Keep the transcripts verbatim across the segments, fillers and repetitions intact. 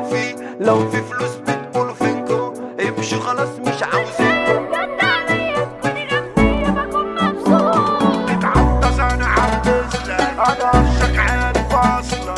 في لو في فلوس بتقولوا فينكو امشوا خلاص مش عاوزين اتعطس انا عبدالله انا عشق عارف اصلا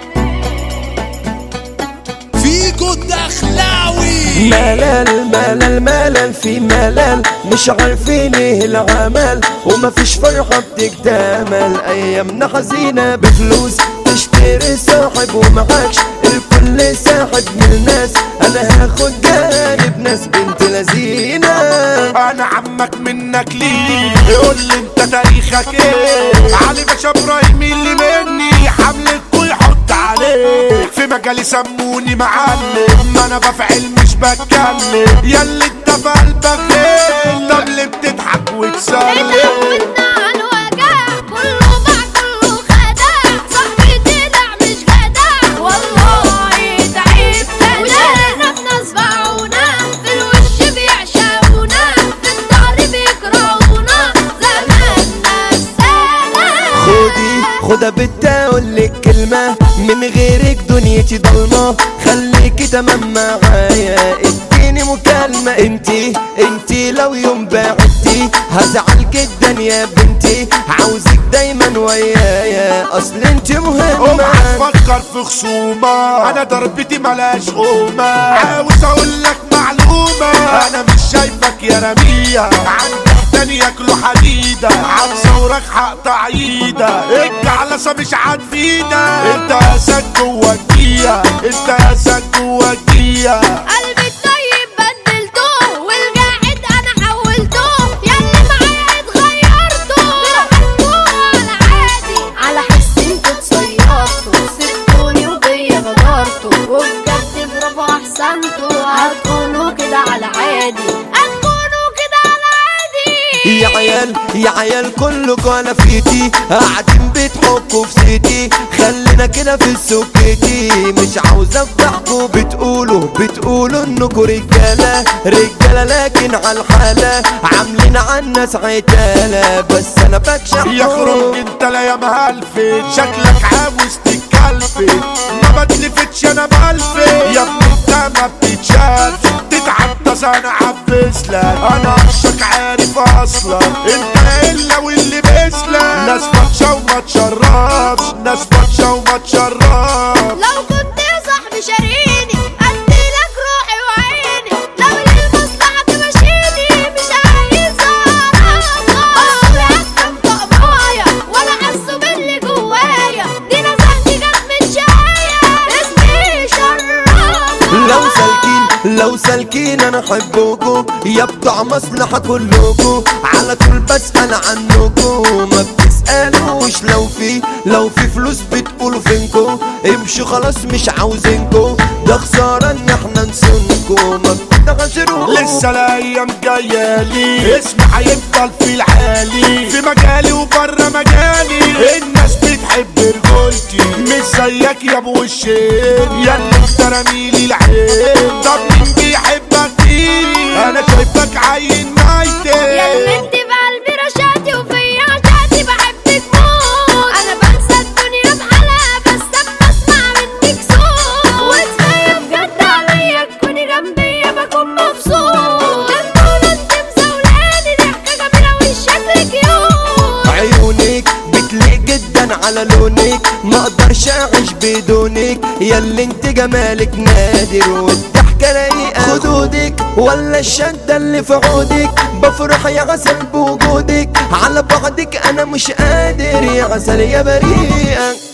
فيكو الدخلاوي. ملل ملل ملل في ملل مش عارفين ايه العمل ومفيش فرحة بتكتمل ايامنا حزينة بفلوس تشتري صاحب ومعكش الكل ساحب من الناس انا هاخد جانب ناس بنت لذينة. انا عمك منك ليه يقول لي انت تاريخك ايه علي باشا ابراهيم اللي مني حملكوا يحط عليه في مجالي سموني معلم ما انا بفعل مش بتكلم ياللي انت في قلبك ايه طب ليه بتضحك وتسلم خدها بتقولك كلمة من غيرك دنيتي ضلمة خليكي تمام معايا اديني مكالمة انتي انتي لو يوم بعدتي هزعل جدا يا بنتي عاوزك دايما ويايا اصل انتي مهمة. هتفكر في خصومة انا ضربتي ملاش قومة عاوز اقولك معلومة انا مش شايفك يا رمية عندك تاني ياكلوا حديدة عالثورك هقطع ايدك الجعلسة مش هتفيدك انت اسد جوا الجية انت اسد جوا الجية قلبي الطيب بدلته والقاعد انا حولته ياللي معايا اتغيرته بحبوه على عادي على حس انتوا اتصيرتوا سبتوني وبيا غدرتوا وبجد برافو احسنتوا هتكونوا كده على عادي يا عيال يا عيال كلكوا على فيتي قاعدين بتحكوا في سيتي خلينا كده في السكتي مش عاوز افضحكوا بتقولوا بتقولوا انكوا رجاله رجاله لكن على الحاله عاملين عالناس عتاله بس انا بكشح يا خرج انت لا يا مهلفت شكلك عاوز تتكلفت ما بتلفتش انا بلفت يا ابني انت ما بتتشالش تتعطس انا عبسلك انا عشق عارف اصلا انت الا واللي بيسلك ناس فاتشه وما تشربش ناس فاتشه وما تشربش لو كنت يا صاحبي شاريني اديلك روحي وعيني لو للمصلحة تمشيني مش عايز اعرفك اصلي هكتم طقمايا وانا حاسه باللي جوايا دي نزهتي جت من شاية اسمي شرفك لو سالكين لو سالكين انا احبكوا يا بتوع مصلحة كلكوا على طول بسأل عنكوا ما بتسألوش لو في لو في فلوس بتقولوا فينكوا امشوا خلاص مش عاوزينكوا ده خسارة ان احنا نسونكوا ما بتتغشروش لسه الايام جايالي اسمي هيفضل في العالي في مجالي وبره مجالي الناس بتحب رجولتي مش زيك يا ابو الشين يا اللي انت رميلي العين طب مين بيحبك فيه انا شايفك عين مايتي يا اللي انت في قلبي رشاتي وفيا عشاتي بحبك موت انا بنسى الدنيا بحالها بس اما اسمع منك صوت وكفايه بجد عليا تكوني جنبي بكون مبسوط تكون انت مزولاني ضحكه جميله وشكلك كيوت عيونك بتليق جدا على لونك ما اقدرش اعيش بدونك يا اللي انت جمالك نادر والضحكه رايقه خدودك ولا الشده اللي في عودك بفرح يا عسل بوجودك على بعدك انا مش قادر يا عسل يا بريئه